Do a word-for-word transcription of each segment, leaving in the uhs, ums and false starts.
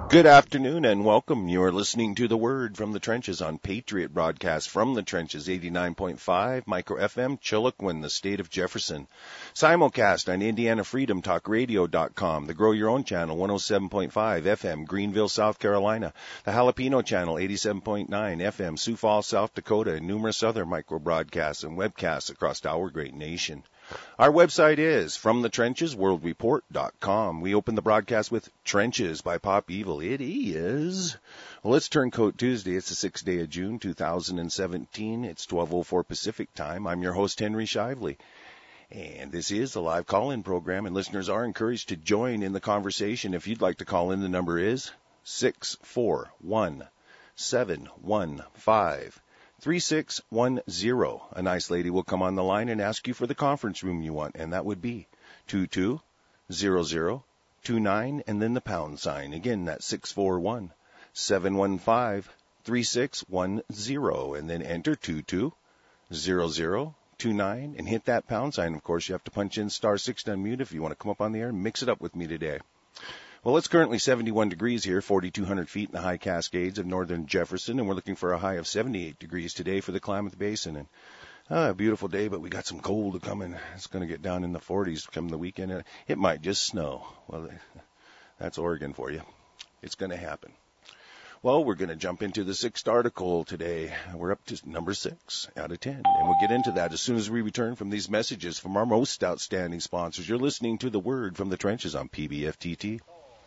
Good afternoon and welcome. You are listening to The Word from the Trenches on Patriot Broadcast from the Trenches, eighty-nine point five, Micro F M, Chiloquin, the state of Jefferson. Simulcast on Indiana Freedom Talk Radio dot com, the Grow Your Own channel, one oh seven point five F M, Greenville, South Carolina, the Jalapeno channel, eighty-seven point nine F M, Sioux Falls, South Dakota, and numerous other micro broadcasts and webcasts across our great nation. Our website is from the trenches world report dot com. We open the broadcast with Trenches by Pop Evil. It is, well, it's Turncoat Tuesday. It's the sixth day of June, two thousand seventeen. It's twelve oh four Pacific time. I'm your host, Henry Shively. And this is the live call-in program, and listeners are encouraged to join in the conversation. If you'd like to call in, the number is six four one, seven one five, three six one zero. A nice lady will come on the line and ask you for the conference room you want, and that would be two two zero zero two nine and then the pound sign. Again, that's six four one, seven one five, three six one zero, and then enter two two zero zero two nine and hit that pound sign. Of course, you have to punch in star six to unmute if you want to come up on the air and mix it up with me today. Well, it's currently seventy-one degrees here, forty-two hundred feet in the high Cascades of northern Jefferson, and we're looking for a high of seventy-eight degrees today for the Klamath Basin. And uh, a beautiful day, but we got some cold coming. It's going to get down in the forties come the weekend. It might just snow. Well, that's Oregon for you. It's going to happen. Well, we're going to jump into the sixth article today. We're up to number six out of ten, and we'll get into that as soon as we return from these messages from our most outstanding sponsors. You're listening to The Word from the Trenches on P B F T T.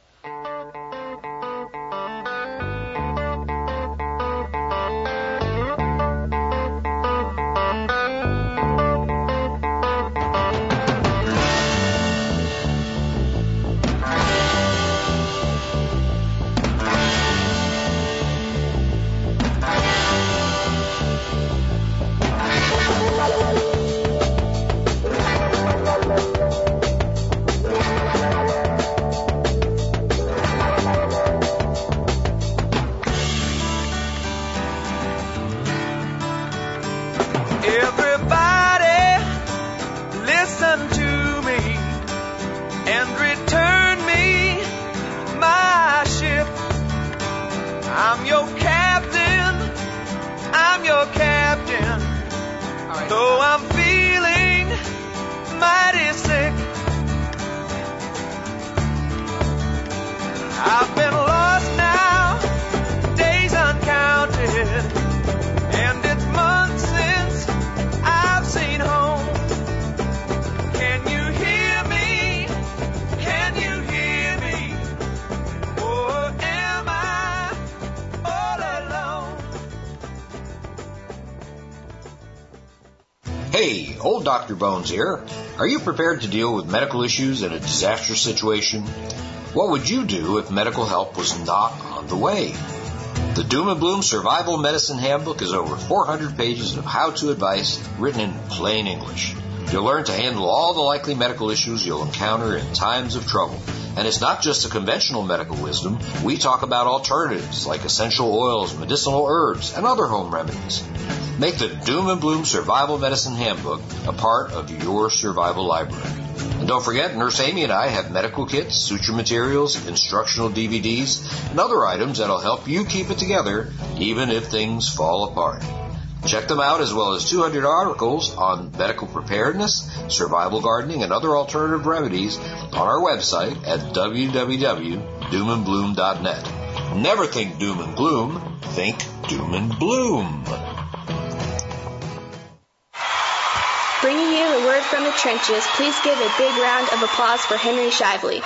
Hey, old Doctor Bones here. Are you prepared to deal with medical issues in a disaster situation? What would you do if medical help was not on the way? The Doom and Bloom Survival Medicine Handbook is over four hundred pages of how-to advice written in plain English. You'll learn to handle all the likely medical issues you'll encounter in times of trouble. And it's not just the conventional medical wisdom. We talk about alternatives like essential oils, medicinal herbs, and other home remedies. Make the Doom and Bloom Survival Medicine Handbook a part of your survival library. And don't forget, Nurse Amy and I have medical kits, suture materials, instructional D V Ds, and other items that'll help you keep it together even if things fall apart. Check them out as well as two hundred articles on medical preparedness, survival gardening, and other alternative remedies on our website at w w w dot doom and bloom dot net. Never think doom and gloom, think doom and bloom. Bringing you the word from the trenches, please give a big round of applause for Henry Shively.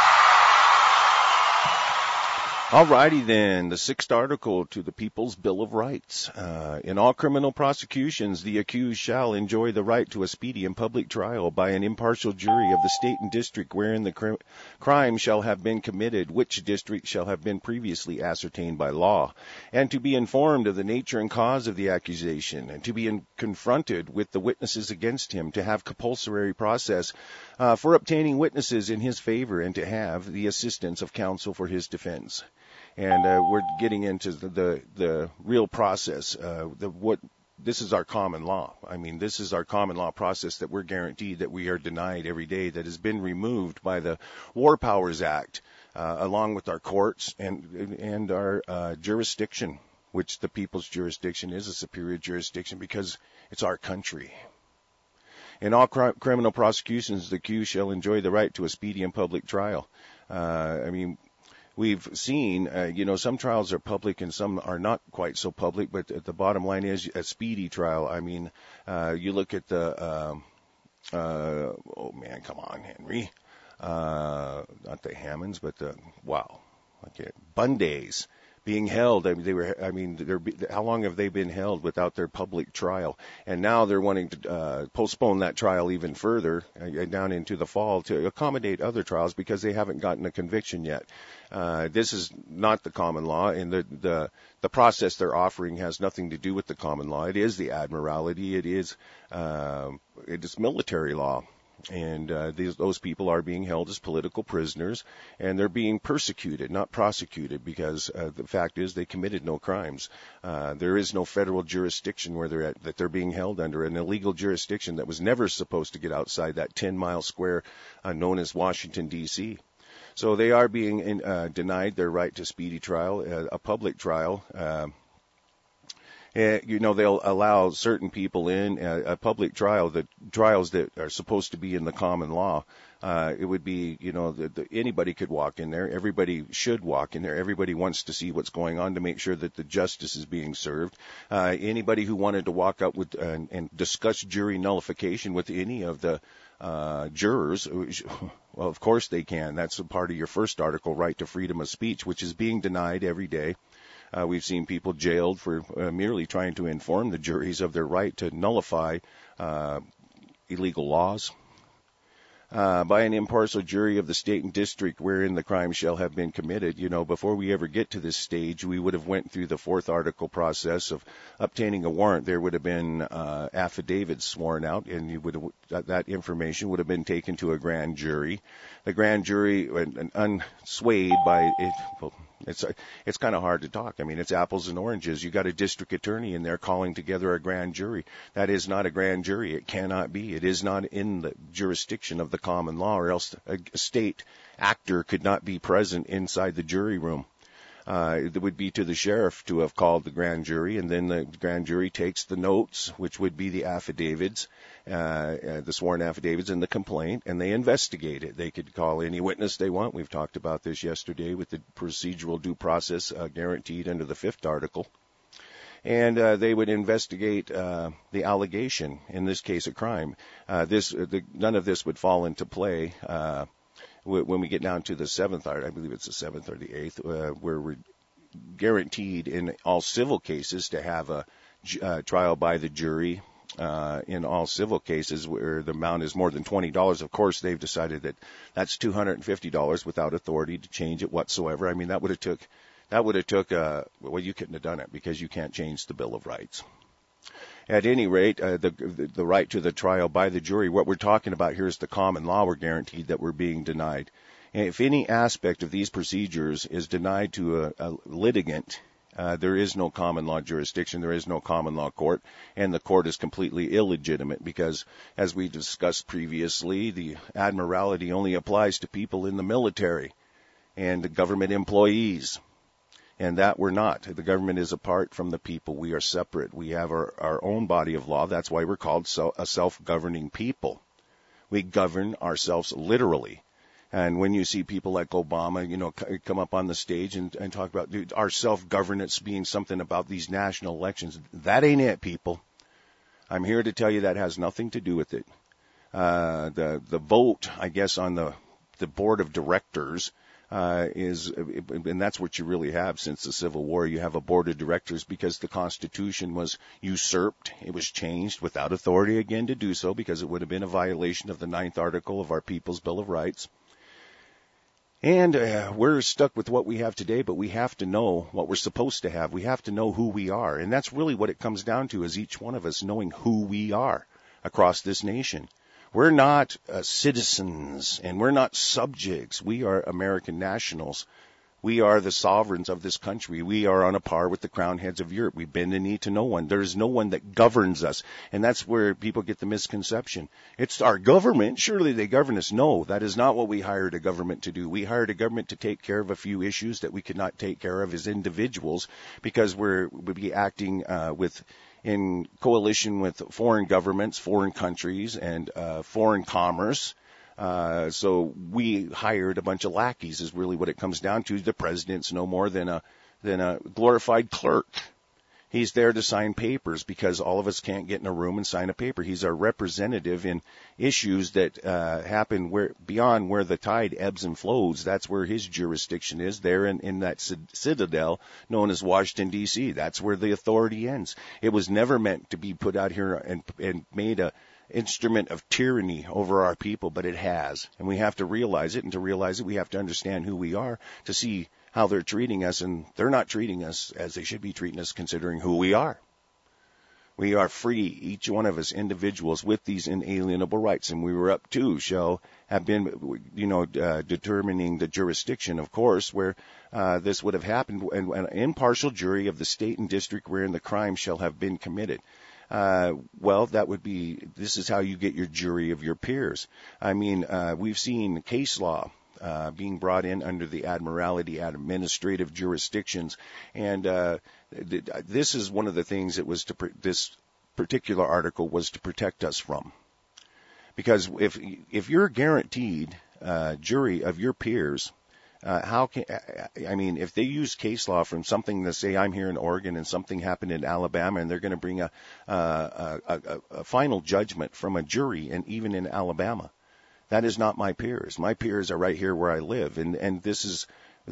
Alrighty then, the sixth article to the People's Bill of Rights. Uh, in all criminal prosecutions, the accused shall enjoy the right to a speedy and public trial by an impartial jury of the state and district wherein the cr- crime shall have been committed, which district shall have been previously ascertained by law, and to be informed of the nature and cause of the accusation, and to be in- confronted with the witnesses against him, to have compulsory process uh, for obtaining witnesses in his favor, and to have the assistance of counsel for his defense. And uh, we're getting into the the, the real process. Uh, the what this is our common law. I mean, this is our common law process that we're guaranteed that we are denied every day. That has been removed by the War Powers Act uh, along with our courts and and our uh, jurisdiction, which the people's jurisdiction is a superior jurisdiction because it's our country. In all cr- criminal prosecutions, the accused shall enjoy the right to a speedy and public trial. Uh, I mean, we've seen, uh, you know, some trials are public and some are not quite so public, but the bottom line is a speedy trial. I mean, uh, you look at the, uh, uh, oh man, come on, Henry. Uh, not the Hammonds, but the, wow, okay, Bundays being held. I mean, they were, I mean, they're, how long have they been held without their public trial? And now they're wanting to uh, postpone that trial even further uh, down into the fall to accommodate other trials because they haven't gotten a conviction yet. Uh, this is not the common law, and the, the, the process they're offering has nothing to do with the common law. It is the admiralty. It is, uh, it is military law. And uh, these, those people are being held as political prisoners, and they're being persecuted, not prosecuted, because uh, the fact is they committed no crimes. Uh, there is no federal jurisdiction where they're at, that they're being held under, an illegal jurisdiction that was never supposed to get outside that ten-mile square uh, known as Washington, D C So they are being in, uh, denied their right to speedy trial, uh, a public trial. Uh, Uh, you know, they'll allow certain people in uh, a public trial, the trials that are supposed to be in the common law. Uh, it would be, you know, the, the, anybody could walk in there. Everybody should walk in there. Everybody wants to see what's going on to make sure that the justice is being served. Uh, anybody who wanted to walk up with uh, and discuss jury nullification with any of the uh, jurors, well, of course they can. That's a part of your first article, right to freedom of speech, which is being denied every day. Uh, we've seen people jailed for uh, merely trying to inform the juries of their right to nullify uh, illegal laws. Uh, by an impartial jury of the state and district wherein the crime shall have been committed. You know, before we ever get to this stage, we would have went through the fourth article process of obtaining a warrant. There would have been uh, affidavits sworn out, and you would have, that, that information would have been taken to a grand jury. The grand jury, and, and unswayed by it, well, it's it's kind of hard to talk. I mean, it's apples and oranges. You got a district attorney in there calling together a grand jury. That is not a grand jury. It cannot be. It is not in the jurisdiction of the common law, or else a state actor could not be present inside the jury room. Uh, it would be to the sheriff to have called the grand jury, and then the grand jury takes the notes, which would be the affidavits, uh, uh, the sworn affidavits and the complaint, and they investigate it. They could call any witness they want. We've talked about this yesterday with the procedural due process uh, guaranteed under the fifth article. And uh, they would investigate uh, the allegation, in this case a crime. Uh, this, uh, the, none of this would fall into play uh, when we get down to the seventh, I believe it's the seventh or the eighth, uh, where we're guaranteed in all civil cases to have a uh, trial by the jury. Uh, in all civil cases where the amount is more than twenty dollars, of course, they've decided that that's two hundred fifty dollars without authority to change it whatsoever. I mean, that would have took, that would have took, uh, well, you couldn't have done it because you can't change the Bill of Rights. At any rate, uh, the, the the right to the trial by the jury, what we're talking about here is the common law we're guaranteed that we're being denied. And if any aspect of these procedures is denied to a, a litigant, uh, there is no common law jurisdiction, there is no common law court, and the court is completely illegitimate because, as we discussed previously, the admiralty only applies to people in the military and the government employees. And that we're not. The government is apart from the people. We are separate. We have our, our own body of law. That's why we're called so, a self-governing people. We govern ourselves literally. And when you see people like Obama, you know, come up on the stage and, and talk about dude, our self-governance being something about these national elections, that ain't it, people. I'm here to tell you that has nothing to do with it. Uh, the the vote, I guess, on the the board of directors Uh, is, and that's what you really have since the Civil War. You have a board of directors because the Constitution was usurped. It was changed without authority again to do so because it would have been a violation of the ninth article of our People's Bill of Rights. And uh, we're stuck with what we have today, but we have to know what we're supposed to have. We have to know who we are. And that's really what it comes down to, is each one of us knowing who we are across this nation. We're not uh, citizens, and we're not subjects. We are American nationals We are the sovereigns of this country. We are on a par with the crown heads of Europe. We bend the knee to no one. There is no one that governs us. And that's where people get the misconception. It's our government. Surely they govern us. No, that is not what we hired a government to do. We hired a government to take care of a few issues that we could not take care of as individuals because we're, we'd be acting uh, with in coalition with foreign governments, foreign countries, and uh, foreign commerce. Uh, so we hired a bunch of lackeys is really what it comes down to. The president's no more than a, than a glorified clerk. He's there to sign papers because all of us can't get in a room and sign a paper. He's our representative in issues that, uh, happen where, beyond where the tide ebbs and flows. That's where his jurisdiction is, there in, in that citadel known as Washington, D C. That's where the authority ends. It was never meant to be put out here and, and made a, instrument of tyranny over our people, but it has. And we have to realize it, and to realize it, we have to understand who we are to see how they're treating us, and they're not treating us as they should be treating us considering who we are. We are free, each one of us individuals, with these inalienable rights, and we were up to shall have been, you know, uh, determining the jurisdiction, of course, where uh, this would have happened, and an impartial jury of the state and district wherein the crime shall have been committed. Uh, well, that would be, this is how you get your jury of your peers. I mean, uh, we've seen case law, uh, being brought in under the Admiralty administrative jurisdictions. And, uh, th- this is one of the things that was to, pr- this particular article was to protect us from. Because if, if you're guaranteed, uh, jury of your peers, Uh, how can, I mean, if they use case law from something to say I'm here in Oregon and something happened in Alabama and they're going to bring a, uh, a, a, a final judgment from a jury, and even in Alabama, that is not my peers. My peers are right here where I live. And, and this is,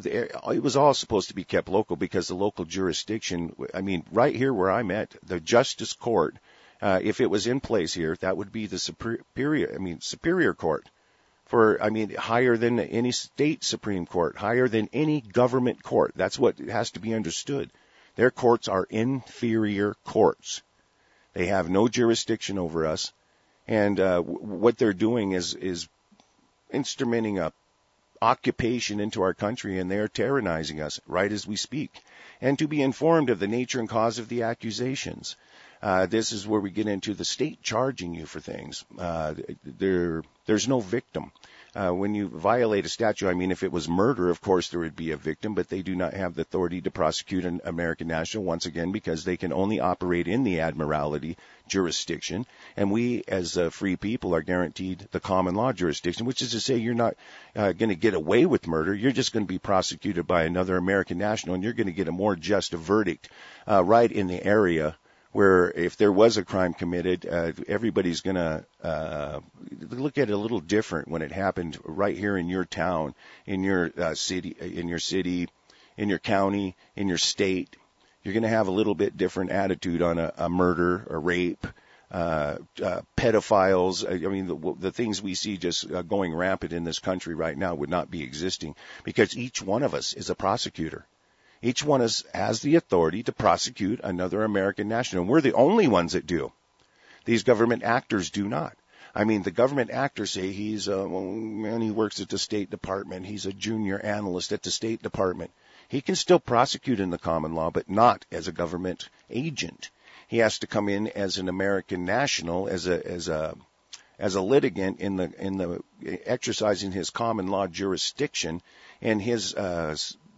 it was all supposed to be kept local because the local jurisdiction, I mean, right here where I'm at, the Justice Court, uh, if it was in place here, that would be the superior, I mean, Superior Court. For, I mean, higher than any state Supreme Court, higher than any government court. That's what has to be understood. Their courts are inferior courts. They have no jurisdiction over us. And uh, w- what they're doing is, is instrumenting a occupation into our country, and they are tyrannizing us right as we speak. And to be informed of the nature and cause of the accusations. Uh, this is where we get into the state charging you for things. Uh, there, there's no victim. Uh, when you violate a statute, I mean, if it was murder, of course there would be a victim, but they do not have the authority to prosecute an American national, once again, because they can only operate in the Admiralty jurisdiction. And we, as uh, free people, are guaranteed the common law jurisdiction, which is to say you're not uh, going to get away with murder. You're just going to be prosecuted by another American national, and you're going to get a more just verdict uh, right in the area where if there was a crime committed, uh, everybody's going to uh, look at it a little different when it happened right here in your town, in your uh, city, in your city, in your county, in your state. You're going to have a little bit different attitude on a, a murder, a rape, uh, uh, pedophiles. I mean, the, the things we see just uh, going rampant in this country right now would not be existing because each one of us is a prosecutor. Each one of us has the authority to prosecute another American national. And we're the only ones that do. These government actors do not. I mean, the government actors say he's a, well, man, he works at the State Department. He's a junior analyst at the State Department. He can still prosecute in the common law, but not as a government agent. He has to come in as an American national, as a, as a, as a litigant in the, in the, exercising his common law jurisdiction, and his, uh,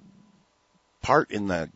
part in the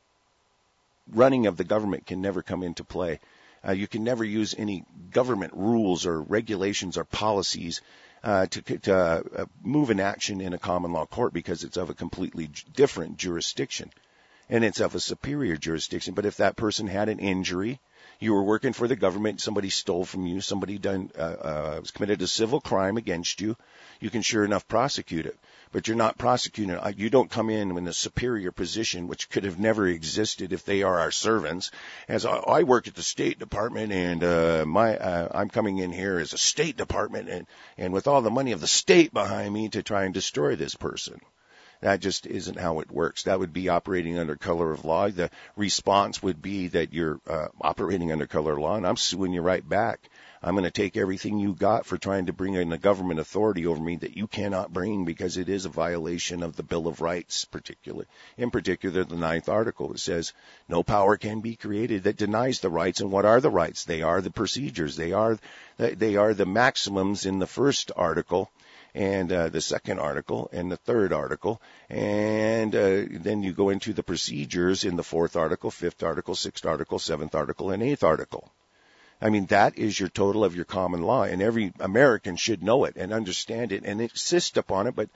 running of the government can never come into play. Uh, you can never use any government rules or regulations or policies uh, to, to uh, move an action in a common law court because it's of a completely different jurisdiction, and it's of a superior jurisdiction. But if that person had an injury, you were working for the government, somebody stole from you, somebody done uh, uh, committed a civil crime against you, you can sure enough prosecute it. But you're not prosecuting. You don't come in in a superior position, which could have never existed if they are our servants. As I, I work at the State Department, and uh, my uh, I'm coming in here as a State Department, and and with all the money of the state behind me to try and destroy this person. That just isn't how it works. That would be operating under color of law. The response would be that you're uh, operating under color of law, and I'm suing you right back. I'm going to take everything you got for trying to bring in a government authority over me that you cannot bring, because it is a violation of the Bill of Rights, particularly. In particular, the ninth article. It says, no power can be created that denies the rights. And what are the rights? They are the procedures. They are, they are the maximums in the first article, and uh, the second article, and the third article, and uh, then you go into the procedures in the fourth article, fifth article, sixth article, seventh article, and eighth article. I mean, that is your total of your common law, and every American should know it and understand it and insist upon it, but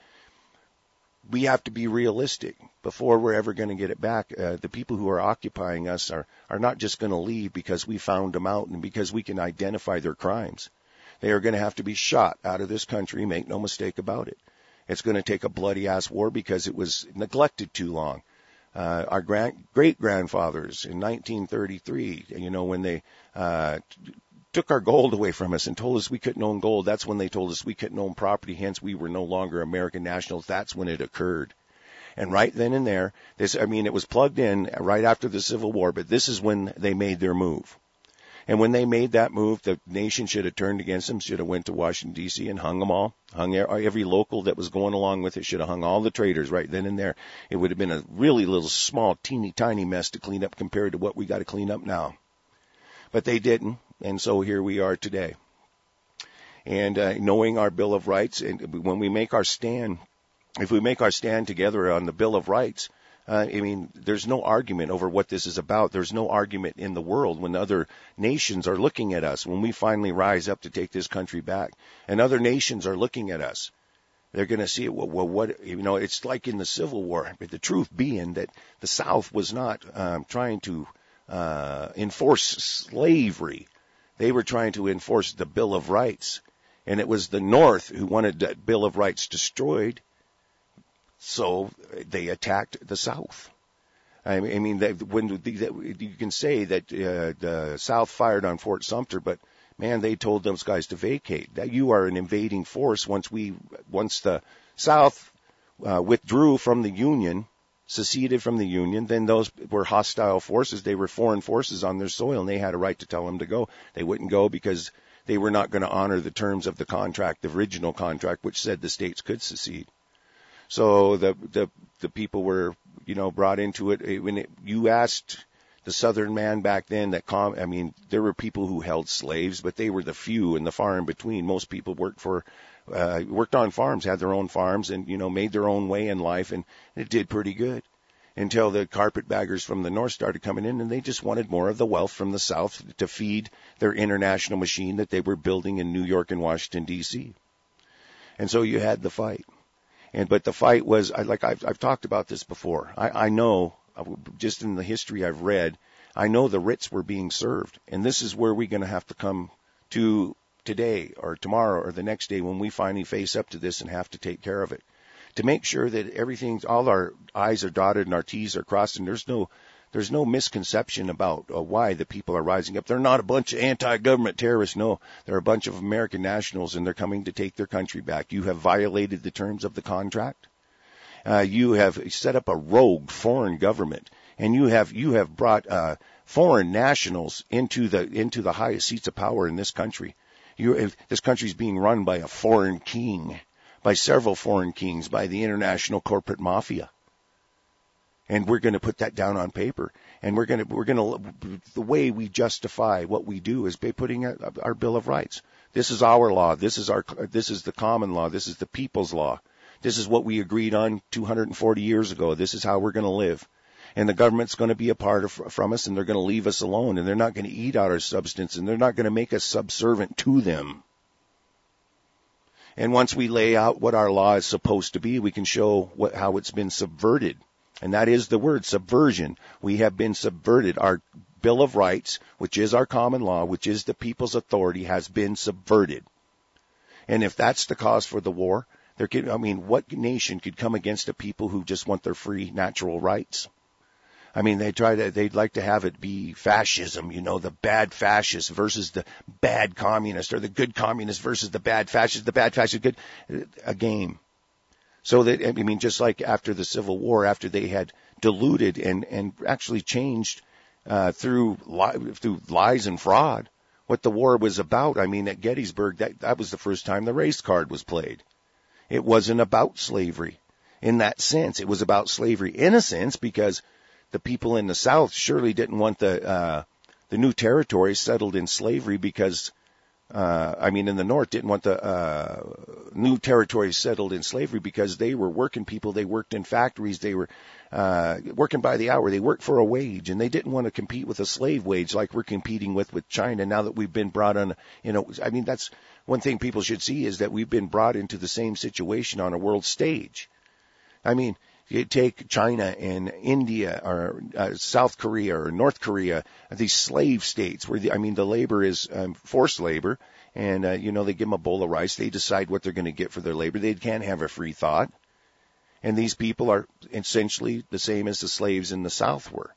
we have to be realistic before we're ever going to get it back. Uh, the people who are occupying us are, are not just going to leave because we found them out and because we can identify their crimes. They are going to have to be shot out of this country, make no mistake about it. It's going to take a bloody-ass war because it was neglected too long. Uh, our grand, great-grandfathers in nineteen thirty-three, you know, when they uh, t- took our gold away from us and told us we couldn't own gold, that's when they told us we couldn't own property, hence we were no longer American nationals. That's when it occurred. And right then and there, this, I mean, it was plugged in right after the Civil War, but this is when they made their move. And when they made that move, the nation should have turned against them, should have went to Washington, D C and hung them all, hung every local that was going along with it, should have hung all the traitors right then and there. It would have been a really little small, teeny tiny mess to clean up compared to what we got to clean up now. But they didn't, and so here we are today. And uh, knowing our Bill of Rights, and when we make our stand, if we make our stand together on the Bill of Rights, Uh, I mean, there's no argument over what this is about. There's no argument in the world when other nations are looking at us, when we finally rise up to take this country back, and other nations are looking at us. They're going to see it. Well, well, what, you know, it's like in the Civil War, but the truth being that the South was not um, trying to uh, enforce slavery. They were trying to enforce the Bill of Rights, and it was the North who wanted that Bill of Rights destroyed. So they attacked the South. I mean, that when that, you can say that uh, the South fired on Fort Sumter, but man, they told those guys to vacate. That you are an invading force. Once we, once the South uh, withdrew from the Union, seceded from the Union, then those were hostile forces. They were foreign forces on their soil, and they had a right to tell them to go. They wouldn't go because they were not going to honor the terms of the contract, the original contract, which said the states could secede. So the, the, the people were, you know, brought into it. When it, you asked the Southern man back then that, com, I mean, there were people who held slaves, but they were the few and the far in between. Most people worked for, uh, worked on farms, had their own farms and, you know, made their own way in life, and it did pretty good until the carpetbaggers from the North started coming in, and they just wanted more of the wealth from the South to feed their international machine that they were building in New York and Washington, D C. And so you had the fight. And, but the fight was, I, like I've, I've talked about this before. I, I know, just in the history I've read, I know the writs were being served. And this is where we're going to have to come to today or tomorrow or the next day when we finally face up to this and have to take care of it. To make sure that everything, all our I's are dotted and our T's are crossed, and there's no, there's no misconception about uh, why the people are rising up. They're not a bunch of anti-government terrorists. No, they're a bunch of American nationals, and they're coming to take their country back. You have violated the terms of the contract. Uh, you have set up a rogue foreign government, and you have you have brought uh, foreign nationals into the into the highest seats of power in this country. You, this country is being run by a foreign king, by several foreign kings, by the international corporate mafia. And we're going to put that down on paper. And we're going to, we're going to, the way we justify what we do is by putting our Bill of Rights. This is our law. This is our, this is the common law. This is the people's law. This is what we agreed on two hundred forty years ago. This is how we're going to live. And the government's going to be a part of, from us, and they're going to leave us alone, and they're not going to eat out our substance, and they're not going to make us subservient to them. And once we lay out what our law is supposed to be, we can show what, how it's been subverted. And that is the word, subversion. We have been subverted. Our Bill of Rights, which is our common law, which is the people's authority, has been subverted. And if that's the cause for the war, there could, I mean, what nation could come against a people who just want their free natural rights? I mean, they try to, they'd like to have it be fascism, you know, the bad fascist versus the bad communist, or the good communist versus the bad fascist, the bad fascist, good, a game. So that, I mean, just like after the Civil War, after they had diluted and, and actually changed uh, through li- through lies and fraud what the war was about. I mean, at Gettysburg, that, that was the first time the race card was played. It wasn't about slavery in that sense. It was about slavery in a sense because the people in the South surely didn't want the uh, the new territories settled in slavery because Uh, I mean, in the North, didn't want the uh, new territories settled in slavery because they were working people. They worked in factories. They were uh, working by the hour. They worked for a wage, and they didn't want to compete with a slave wage like we're competing with with China now that we've been brought on. You know, I mean, that's one thing people should see is that we've been brought into the same situation on a world stage. I mean, you take China and India or uh, South Korea or North Korea, these slave states where the, I mean, the labor is um, forced labor, and uh, you know they give them a bowl of rice. They decide what they're going to get for their labor. They can't have a free thought, and these people are essentially the same as the slaves in the South were.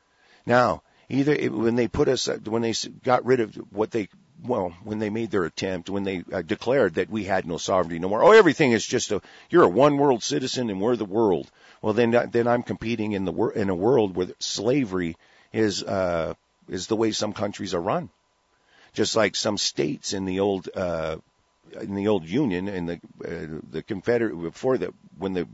Now, either it, when they put us, when they got rid of what they, well, when they made their attempt, when they uh, declared that we had no sovereignty no more. Oh, everything is just a, you're a one world citizen and we're the world. Well, then, then I'm competing in the wor- in a world where slavery is uh, is the way some countries are run, just like some states in the old uh, in the old Union in the uh, the Confederate before the when the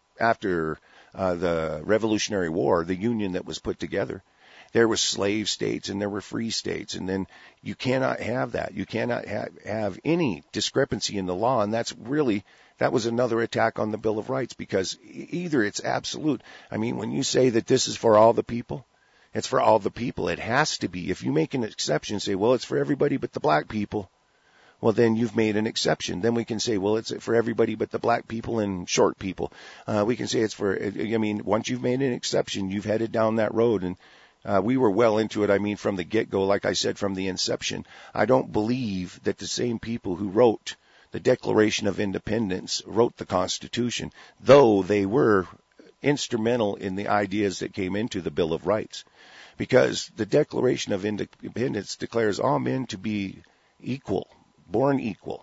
after uh, the Revolutionary War, the Union that was put together. There were slave states and there were free states, and then you cannot have that. You cannot have, have any discrepancy in the law, and that's really, that was another attack on the Bill of Rights because either it's absolute. I mean, when you say that this is for all the people, it's for all the people. It has to be. If you make an exception, say, well, it's for everybody but the black people, well, then you've made an exception. Then we can say, well, it's for everybody but the black people and short people. Uh, we can say it's for, I mean, once you've made an exception, you've headed down that road, and Uh, we were well into it, I mean, from the get-go, like I said, from the inception. I don't believe that the same people who wrote the Declaration of Independence wrote the Constitution, though they were instrumental in the ideas that came into the Bill of Rights. Because the Declaration of Independence declares all men to be equal, born equal.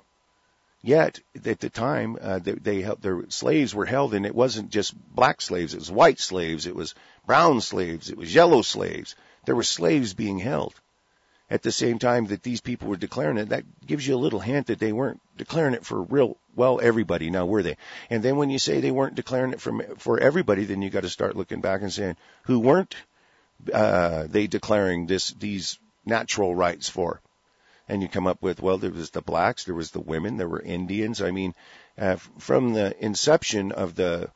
Yet, at the time, uh, they, they held, their slaves were held, and it wasn't just black slaves. It was white slaves. It was brown slaves. It was yellow slaves. There were slaves being held. At the same time that these people were declaring it, that gives you a little hint that they weren't declaring it for real, well, everybody. Now, were they? And then when you say they weren't declaring it for, for everybody, then you got to start looking back and saying, who weren't uh, they declaring this these natural rights for? And you come up with, well, there was the blacks, there was the women, there were Indians. I mean, uh, from the inception of the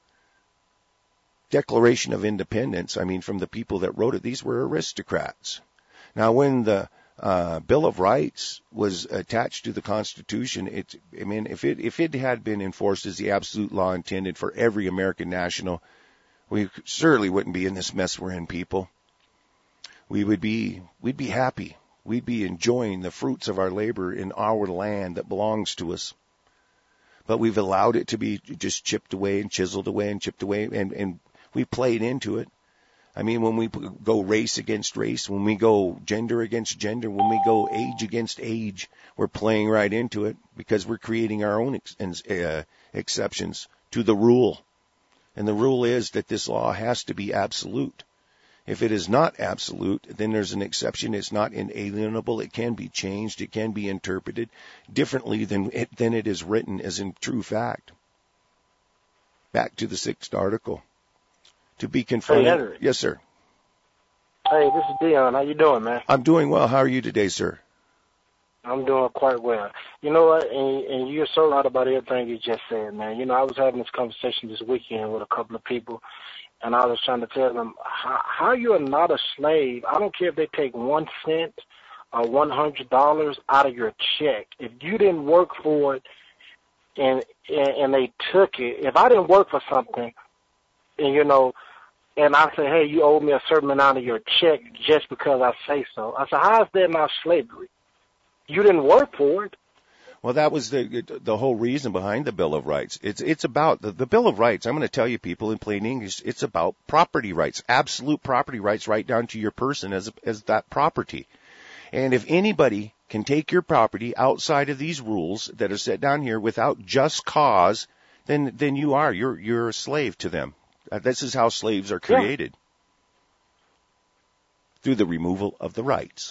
Declaration of Independence, I mean, from the people that wrote it, these were aristocrats. Now, when the uh, Bill of Rights was attached to the Constitution, it, I mean, if it if it had been enforced as the absolute law intended for every American national, we certainly wouldn't be in this mess we're in, people. We would be, we'd be happy. We'd be enjoying the fruits of our labor in our land that belongs to us. But we've allowed it to be just chipped away and chiseled away and chipped away, and, and we played into it. I mean, when we go race against race, when we go gender against gender, when we go age against age, we're playing right into it because we're creating our own ex- uh, exceptions to the rule. And the rule is that this law has to be absolute. If it is not absolute, then there's an exception. It's not inalienable. It can be changed. It can be interpreted differently than it, than it is written as in true fact. Back to the sixth article. To be confronted. Hey, Henry. Yes, sir. Hey, this is Dion. How you doing, man? I'm doing well. How are you today, sir? I'm doing quite well. You know what? And, and you're so right about everything you just said, man. You know, I was having this conversation this weekend with a couple of people, and I was trying to tell them how, how you are not a slave. I don't care if they take one cent or one hundred dollars out of your check. If you didn't work for it and, and and they took it, if I didn't work for something, and you know, and I say, hey, you owe me a certain amount of your check just because I say so. I said, how is that not slavery? You didn't work for it. Well, that was the the whole reason behind the Bill of Rights. It's it's about the, the Bill of Rights. I'm going to tell you, people, in plain English, it's about property rights, absolute property rights, right down to your person as as that property. And if anybody can take your property outside of these rules that are set down here without just cause, then then you are you're you're a slave to them. Uh, this is how slaves are created. Yeah. Through the removal of the rights.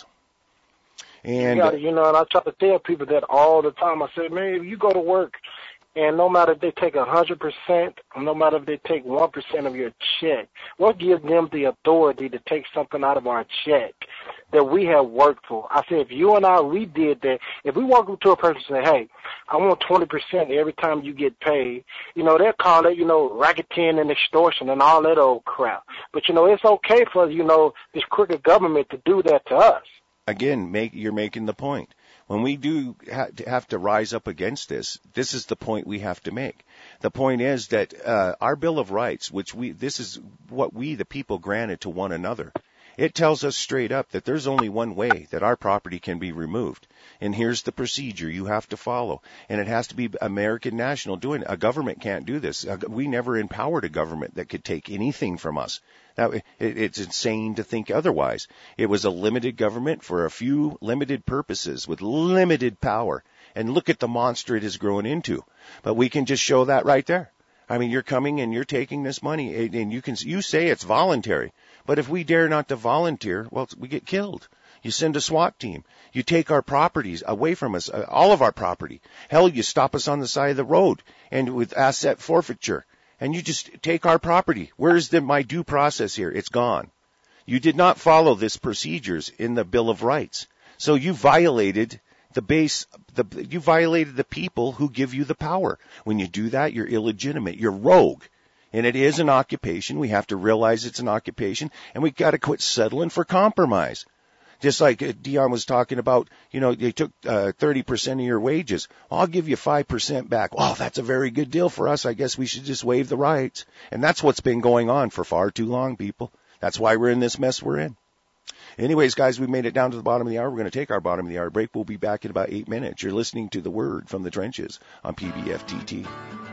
And you, gotta, you know, and I try to tell people that all the time. I say, man, if you go to work and no matter if they take one hundred percent, no matter if they take one percent of your check, what gives them the authority to take something out of our check that we have worked for? I said, if you and I, we did that, if we walk up to a person and say, hey, I want twenty percent every time you get paid, you know, they'll call it, you know, racketeering and extortion and all that old crap. But, you know, it's okay for, you know, this crooked government to do that to us. Again, make, you're making the point. When we do ha- have to rise up against this, this is the point we have to make. The point is that uh, our Bill of Rights, which we, this is what we, the people, granted to one another. It tells us straight up that there's only one way that our property can be removed. And here's the procedure you have to follow. And it has to be American national doing it. A government can't do this. We never empowered a government that could take anything from us. Now, it, it's insane to think otherwise. It was a limited government for a few limited purposes with limited power. And look at the monster it has grown into. But we can just show that right there. I mean, you're coming and you're taking this money, and you can you say it's voluntary. But if we dare not to volunteer, well, we get killed. You send a SWAT team. You take our properties away from us, uh, all of our property. Hell, you stop us on the side of the road and with asset forfeiture. And you just take our property. Where's the, my due process here? It's gone. You did not follow this procedures in the Bill of Rights. So you violated the base, the, you violated the people who give you the power. When you do that, you're illegitimate. You're rogue. And it is an occupation. We have to realize it's an occupation, and we got to quit settling for compromise. Just like Dion was talking about, you know, they took uh, thirty percent of your wages. I'll give you five percent back. Well, that's a very good deal for us. I guess we should just waive the rights. And that's what's been going on for far too long, people. That's why we're in this mess we're in. Anyways, guys, we made it down to the bottom of the hour. We're going to take our bottom of the hour break. We'll be back in about eight minutes. You're listening to The Word from the Trenches on P B F T T.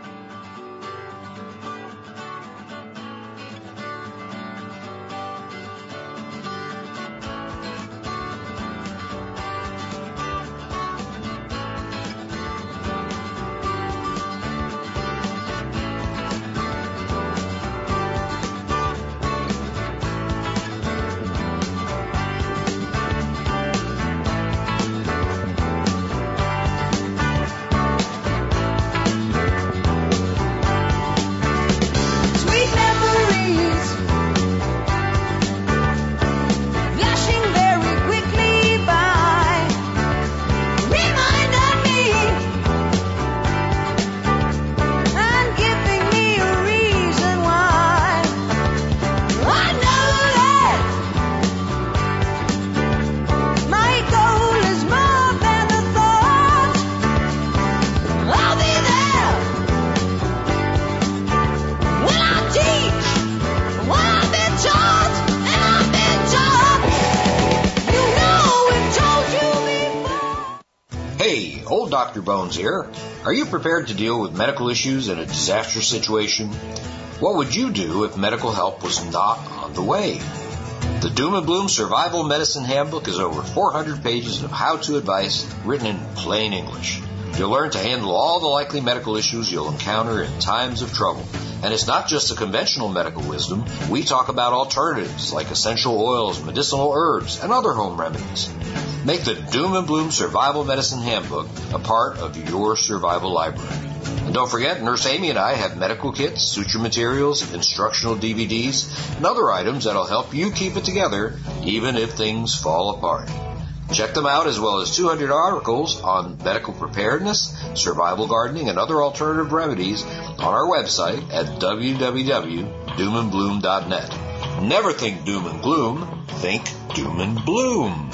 Doctor Bones here. Are you prepared to deal with medical issues in a disastrous situation? What would you do if medical help was not on the way? The Doom and Bloom Survival Medicine Handbook is over four hundred pages of how-to advice written in plain English. You'll learn to handle all the likely medical issues you'll encounter in times of trouble. And it's not just the conventional medical wisdom. We talk about alternatives like essential oils, medicinal herbs, and other home remedies. Make the Doom and Bloom Survival Medicine Handbook a part of your survival library. And don't forget, Nurse Amy and I have medical kits, suture materials, instructional D V Ds, and other items that'll help you keep it together even if things fall apart. Check them out, as well as two hundred articles on medical preparedness, survival gardening, and other alternative remedies on our website at w w w dot doom and bloom dot net. Never think doom and gloom, think doom and bloom.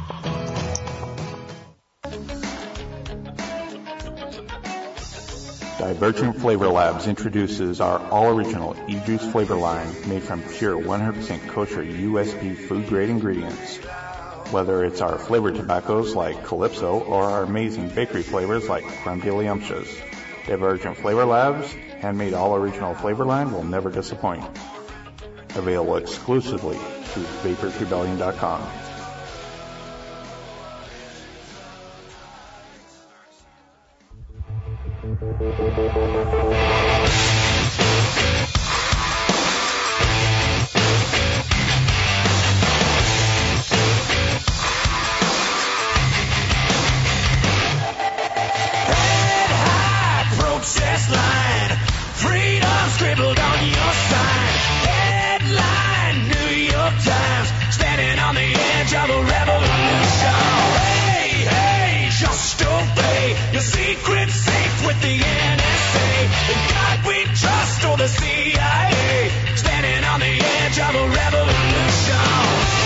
Divergent Flavor Labs introduces our all-original e-juice flavor line made from pure one hundred percent kosher U S P food-grade ingredients. Whether it's our flavored tobaccos like Calypso or our amazing bakery flavors like Crumdiddlyumptious, Divergent Flavor Labs' handmade all-original flavor line will never disappoint. Available exclusively through vapors rebellion dot com. Thank you. on the edge of a revolution. Hey, hey, just obey. Your secret's safe with the N S A. In God we trust or the C I A. Standing on the edge of a revolution.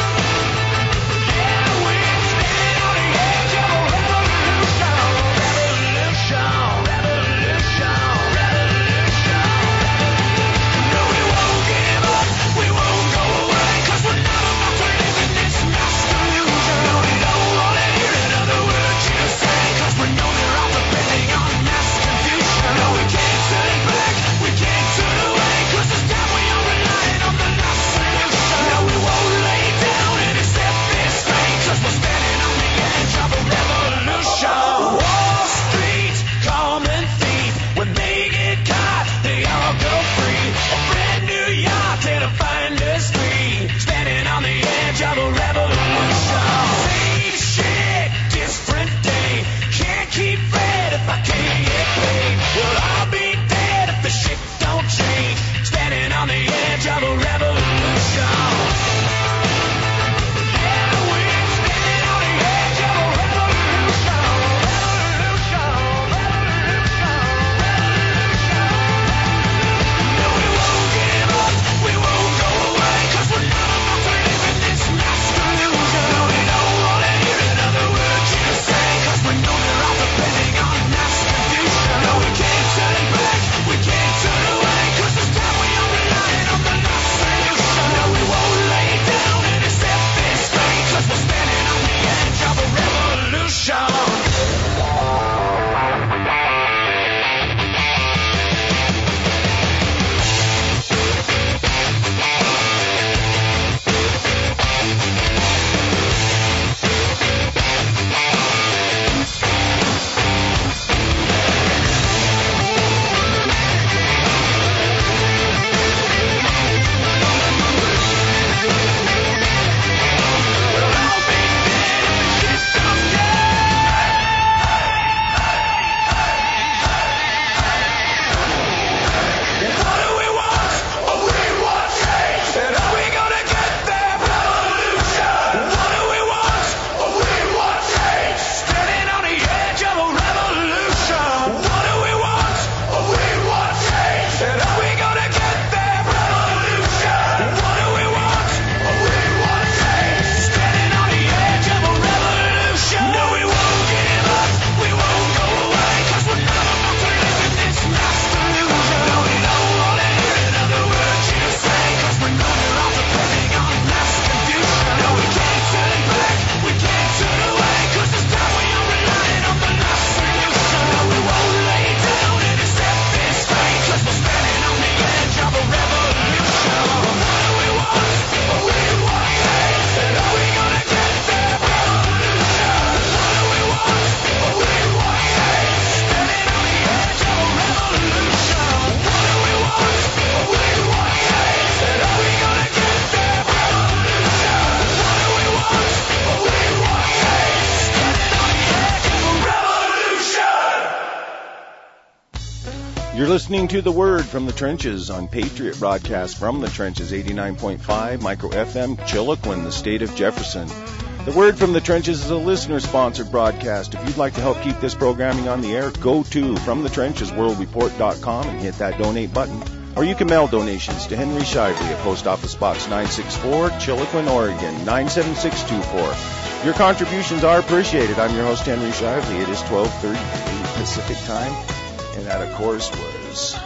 You're listening to The Word from the Trenches on Patriot Broadcast from the Trenches, eighty-nine point five Micro F M, Chiloquin, the state of Jefferson. The Word from the Trenches is a listener-sponsored broadcast. If you'd like to help keep this programming on the air, go to from the trenches world report dot com and hit that donate button. Or you can mail donations to Henry Shively at Post Office Box nine sixty-four, Chiloquin, Oregon, nine seven six two four. Your contributions are appreciated. I'm your host, Henry Shively. It is twelve thirty Pacific time. And that, of course, was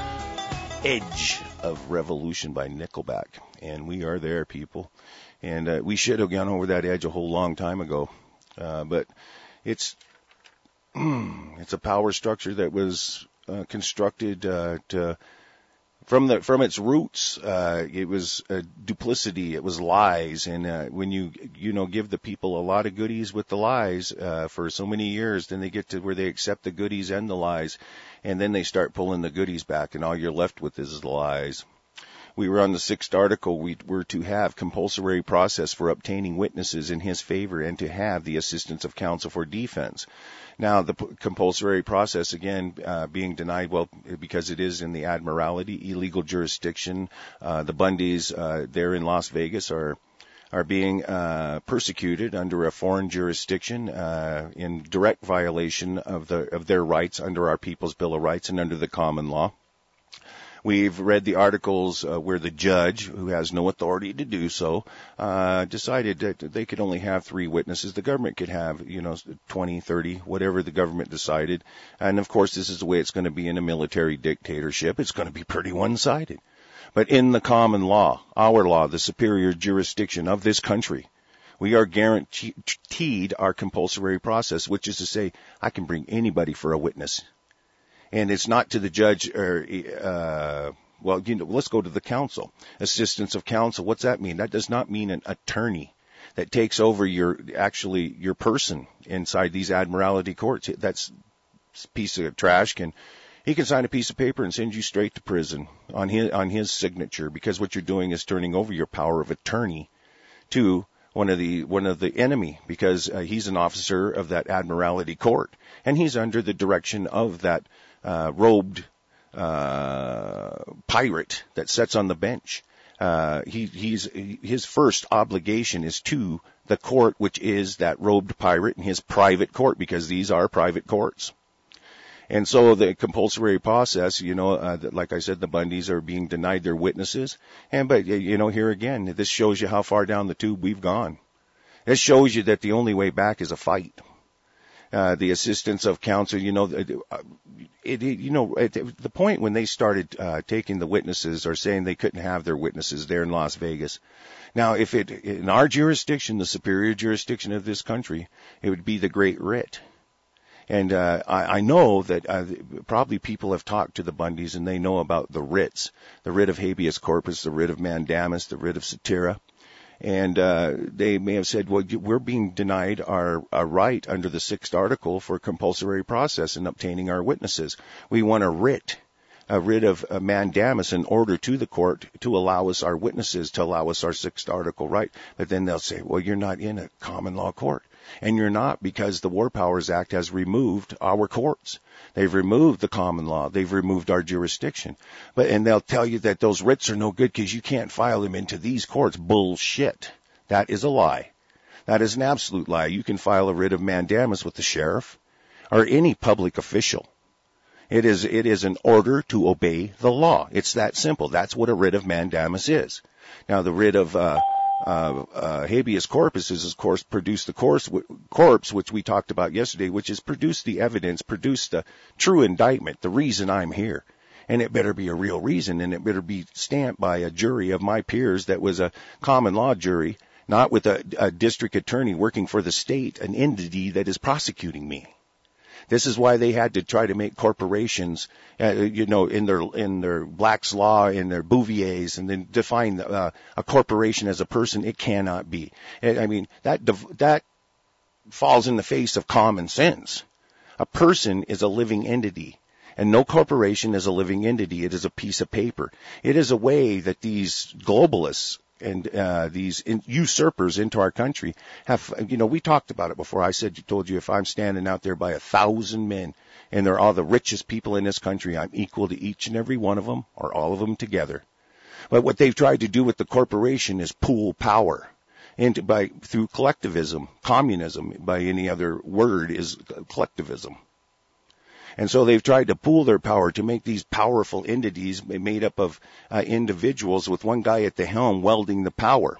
Edge of Revolution by Nickelback. And we are there, people. And uh, we should have gone over that edge a whole long time ago. Uh, but it's it's a power structure that was uh, constructed uh, to, from the from its roots. Uh, it was uh, duplicity. It was lies. And uh, when you you know give the people a lot of goodies with the lies uh, for so many years, then they get to where they accept the goodies and the lies. And then they start pulling the goodies back, and all you're left with is lies. We were on the sixth article. We were to have compulsory process for obtaining witnesses in his favor and to have the assistance of counsel for defense. Now, the p- compulsory process, again, uh, being denied, well, because it is in the Admiralty, illegal jurisdiction. Uh, the Bundys uh, there in Las Vegas are are being uh, persecuted under a foreign jurisdiction uh, in direct violation of the of their rights under our People's Bill of Rights and under the common law. We've read the articles uh, where the judge, who has no authority to do so, uh, decided that they could only have three witnesses. The government could have, you know, twenty, thirty, whatever the government decided. And, of course, this is the way it's going to be in a military dictatorship. It's going to be pretty one-sided. But in the common law, our law, the superior jurisdiction of this country, we are guaranteed our compulsory process, which is to say, I can bring anybody for a witness. And it's not to the judge or, uh, well, you know, let's go to the counsel. Assistance of counsel. What's that mean? That does not mean an attorney that takes over your, actually, your person inside these admiralty courts. That's a piece of trash. Can, he can sign a piece of paper and send you straight to prison on his, on his signature, because what you're doing is turning over your power of attorney to one of the, one of the enemy, because uh, he's an officer of that admiralty court, and he's under the direction of that Uh, robed uh, pirate that sits on the bench. Uh, he, he's his first obligation is to the court, which is that robed pirate in his private court, because these are private courts. And so the compulsory process, you know, uh, like I said, the Bundys are being denied their witnesses. And but you know, here again, this shows you how far down the tube we've gone. It shows you that the only way back is a fight. Uh, the assistance of counsel, you know, it, it, you know, at the point when they started uh, taking the witnesses or saying they couldn't have their witnesses there in Las Vegas. Now, if it, in our jurisdiction, the superior jurisdiction of this country, it would be the Great Writ. And uh, I, I know that uh, probably people have talked to the Bundys and they know about the writs, the writ of habeas corpus, the writ of mandamus, the writ of cetera. And uh, they may have said, well, we're being denied our, our right under the sixth article for compulsory process in obtaining our witnesses. We want a writ, a writ of a mandamus in order to the court to allow us our witnesses, to allow us our sixth article right. But then they'll say, well, you're not in a common law court. And you're not, because the War Powers Act has removed our courts. They've removed the common law. They've removed our jurisdiction. But, and they'll tell you that those writs are no good because you can't file them into these courts. Bullshit. That is a lie. That is an absolute lie. You can file a writ of mandamus with the sheriff or any public official. It is, it is an order to obey the law. It's that simple. That's what a writ of mandamus is. Now, the writ of, uh, Uh, uh, habeas corpus is, of course, produce the course, corpse, which we talked about yesterday, which is produce the evidence, produce the true indictment, the reason I'm here. And it better be a real reason, and it better be stamped by a jury of my peers that was a common law jury, not with a, a district attorney working for the state, an entity that is prosecuting me. This is why they had to try to make corporations, uh, you know, in their in their Black's Law, in their Bouvier's, and then define uh, a corporation as a person. It cannot be. I mean, that that falls in the face of common sense. A person is a living entity, and no corporation is a living entity. It is a piece of paper. It is a way that these globalists and uh, these in, usurpers into our country have, you know, we talked about it before. I said, told you, if I'm standing out there by a thousand men and they're all the richest people in this country, I'm equal to each and every one of them, or all of them together. But what they've tried to do with the corporation is pool power. And by, through collectivism, communism, by any other word, is collectivism. And so they've tried to pool their power to make these powerful entities made up of uh, individuals with one guy at the helm welding the power.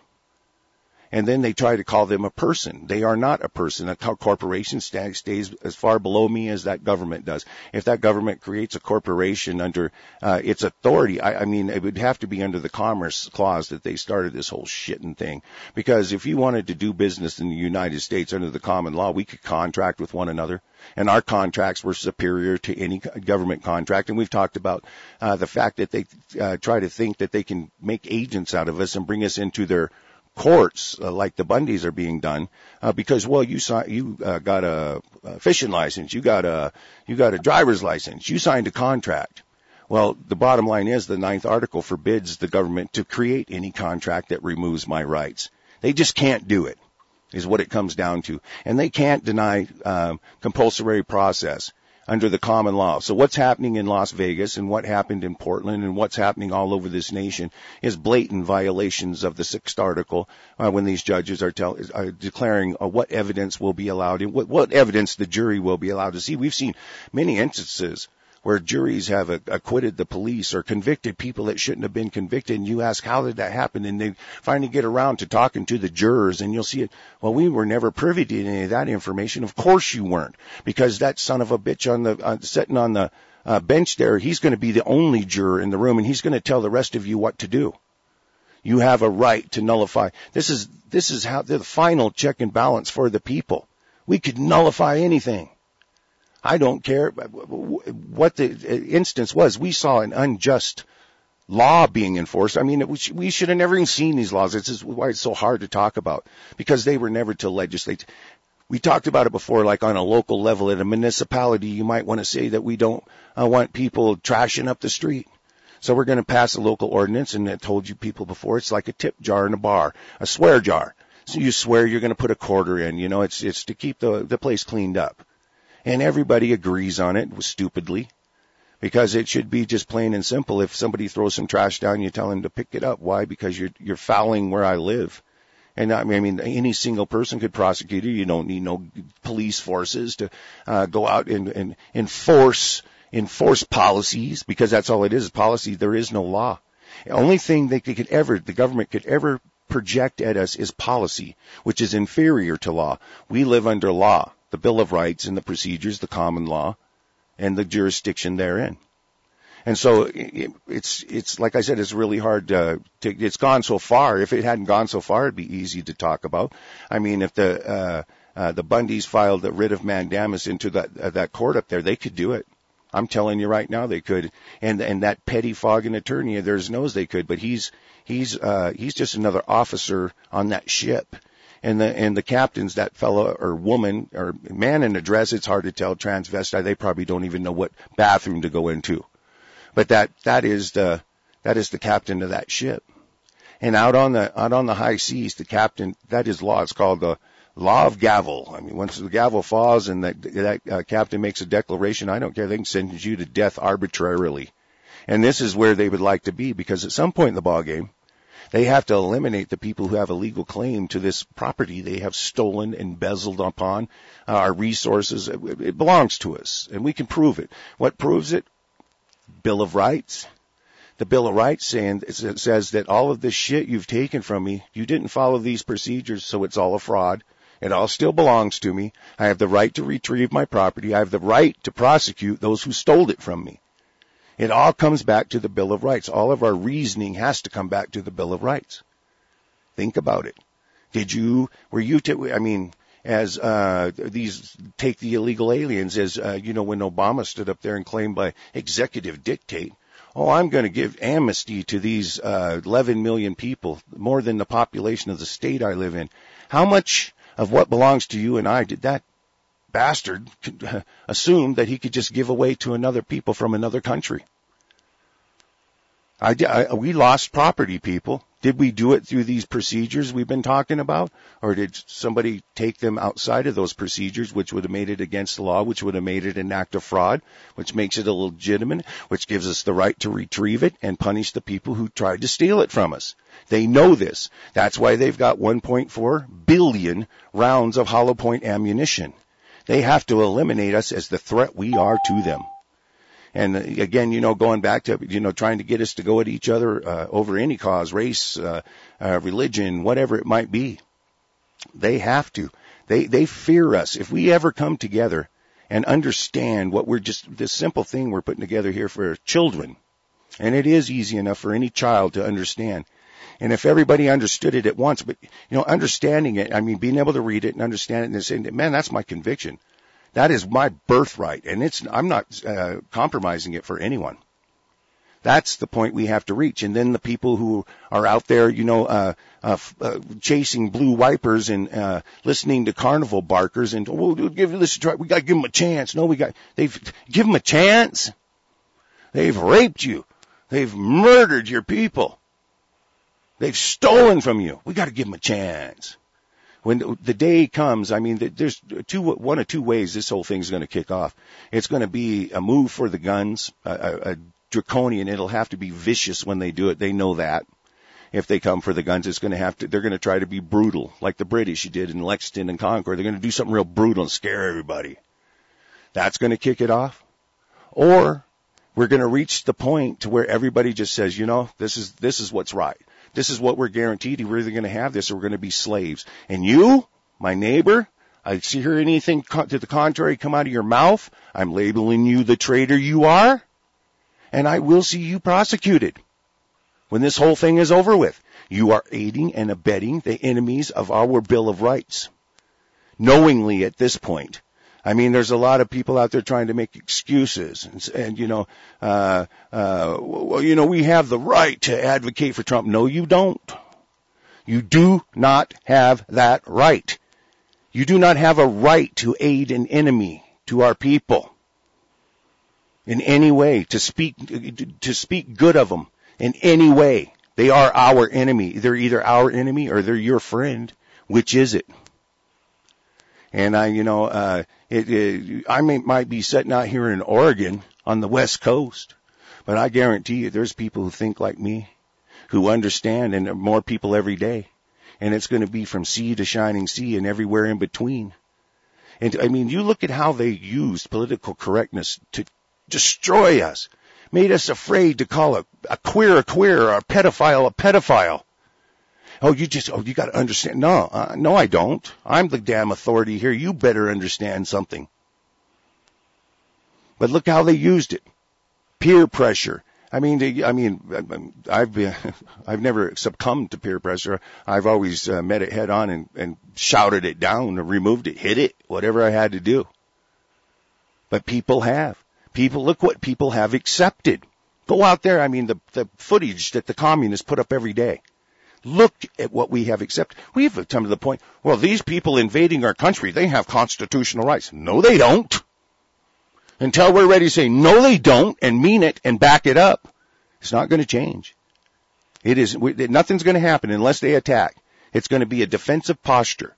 And then they try to call them a person. They are not a person. A corporation stays as far below me as that government does. If that government creates a corporation under uh, its authority, I, I mean, it would have to be under the Commerce Clause that they started this whole shitting thing. Because if you wanted to do business in the United States under the common law, we could contract with one another. And our contracts were superior to any government contract. And we've talked about uh, the fact that they uh, try to think that they can make agents out of us and bring us into their courts, uh, like the Bundys are being done, uh, because, well, you saw, you uh, got a, a fishing license, you got a, you got a driver's license, you signed a contract. Well, the bottom line is the ninth article forbids the government to create any contract that removes my rights. They just can't do it, is what it comes down to. And they can't deny um, compulsory process under the common law. So what's happening in Las Vegas and what happened in Portland and what's happening all over this nation is blatant violations of the sixth article uh, when these judges are, tell, are declaring uh, what evidence will be allowed and what, what evidence the jury will be allowed to see. We've seen many instances where juries have acquitted the police or convicted people that shouldn't have been convicted, and you ask how did that happen, and they finally get around to talking to the jurors, and you'll see it, well, we were never privy to any of that information. Of course you weren't, because that son of a bitch on the uh, sitting on the uh, bench there, he's going to be the only juror in the room, and he's going to tell the rest of you what to do. You have a right to nullify. This is this is how the final check and balance for the people. We could nullify anything. I don't care what the instance was. We saw an unjust law being enforced. I mean, it, we should have never even seen these laws. This is why it's so hard to talk about, because they were never to legislate. We talked about it before, like on a local level at a municipality, you might want to say that we don't uh, want people trashing up the street. So we're going to pass a local ordinance, and I told you people before, it's like a tip jar in a bar, a swear jar. So you swear you're going to put a quarter in, you know, it's, it's to keep the, the place cleaned up. And everybody agrees on it, stupidly, because it should be just plain and simple. If somebody throws some trash down, you tell them to pick it up. Why? Because you're you're fouling where I live. And I mean, any single person could prosecute you. You don't need no police forces to uh, go out and, and enforce enforce policies, because that's all it is, policy. There is no law. The only thing they could ever, the government could ever project at us is policy, which is inferior to law. We live under law. The Bill of Rights and the procedures, the common law, and the jurisdiction therein. And so it, it's, it's, like I said, it's really hard to, to, it's gone so far. If it hadn't gone so far, it'd be easy to talk about. I mean, if the, uh, uh, the Bundys filed a writ of mandamus into that, uh, that court up there, they could do it. I'm telling you right now, they could. And, and that pettifogging attorney of theirs knows they could, but he's, he's, uh, he's just another officer on that ship. And the, and the captain's that fellow or woman or man in a dress, it's hard to tell, transvestite, they probably don't even know what bathroom to go into. But that, that is the, that is the captain of that ship. And out on the, out on the high seas, the captain, that is law. It's called the law of gavel. I mean, once the gavel falls and that, that uh, captain makes a declaration, I don't care. They can send you to death arbitrarily. And this is where they would like to be, because at some point in the ballgame, they have to eliminate the people who have a legal claim to this property they have stolen, embezzled upon, uh, our resources. It, it belongs to us, and we can prove it. What proves it? Bill of Rights. The Bill of Rights saying, it says that all of this shit you've taken from me, you didn't follow these procedures, so it's all a fraud. It all still belongs to me. I have the right to retrieve my property. I have the right to prosecute those who stole it from me. It all comes back to the Bill of Rights. All of our reasoning has to come back to the Bill of Rights. Think about it. Did you, were you, t- I mean, as, uh, these, take the illegal aliens as, uh, you know, when Obama stood up there and claimed by executive dictate, oh, I'm going to give amnesty to these, uh, eleven million people, more than the population of the state I live in. How much of what belongs to you and I did that bastard assumed that he could just give away to another people from another country? I, I, we lost property, people. Did we do it through these procedures we've been talking about? Or did somebody take them outside of those procedures, which would have made it against the law, which would have made it an act of fraud, which makes it illegitimate, which gives us the right to retrieve it and punish the people who tried to steal it from us? They know this. That's why they've got one point four billion rounds of hollow point ammunition. They have to eliminate us as the threat we are to them. And again, you know, going back to, you know, trying to get us to go at each other uh, over any cause, race, uh, uh, religion, whatever it might be. They have to. They they fear us. If we ever come together and understand what we're just, this simple thing we're putting together here for children, and it is easy enough for any child to understand. And if everybody understood it at once, but, you know, understanding it, I mean, being able to read it and understand it and saying, man, that's my conviction. That is my birthright, and it's, I'm not uh, compromising it for anyone. That's the point we have to reach. And then the people who are out there, you know, uh, uh, uh chasing blue wipers and uh listening to carnival barkers and, oh, give this a try. We got to give them a chance. No, we got, they've, give them a chance. They've raped you. They've murdered your people. They've stolen from you. We got to give them a chance. When the day comes, I mean, there's two, one of two ways this whole thing's going to kick off. It's going to be a move for the guns, a, a, a draconian. It'll have to be vicious when they do it. They know that. If they come for the guns, it's going to have to, they're going to try to be brutal, like the British did in Lexington and Concord. They're going to do something real brutal and scare everybody. That's going to kick it off. Or we're going to reach the point to where everybody just says, you know, this is, this is what's right. This is what we're guaranteed. We're either going to have this or we're going to be slaves. And you, my neighbor, I see hear anything to the contrary come out of your mouth, I'm labeling you the traitor you are, and I will see you prosecuted. When this whole thing is over with, you are aiding and abetting the enemies of our Bill of Rights. Knowingly at this point. I mean, there's a lot of people out there trying to make excuses and, and you know, uh, uh, well, you know, we have the right to advocate for Trump. No, you don't. You do not have that right. You do not have a right to aid an enemy to our people in any way, to speak, to speak good of them in any way. They are our enemy. They're either our enemy or they're your friend. Which is it? And I, you know, uh, it, it, I may, might be sitting out here in Oregon on the West Coast, but I guarantee you there's people who think like me, who understand, and there are more people every day. And it's going to be from sea to shining sea and everywhere in between. And I mean, you look at how they used political correctness to destroy us, made us afraid to call a, a queer a queer or a pedophile a pedophile. Oh, you just, oh, you got to understand. No, uh, no, I don't. I'm the damn authority here. You better understand something. But look how they used it. Peer pressure. I mean, they, I mean, I've been, I've never succumbed to peer pressure. I've always uh, met it head on and, and shouted it down or removed it, hit it, whatever I had to do. But people have. People, look what people have accepted. Go out there. I mean, the, the footage that the communists put up every day. Look at what we have accepted. We've come to the point, well, these people invading our country, they have constitutional rights. No, they don't. Until we're ready to say, no, they don't, and mean it and back it up, it's not going to change. It is, nothing's going to happen unless they attack. It's going to be a defensive posture.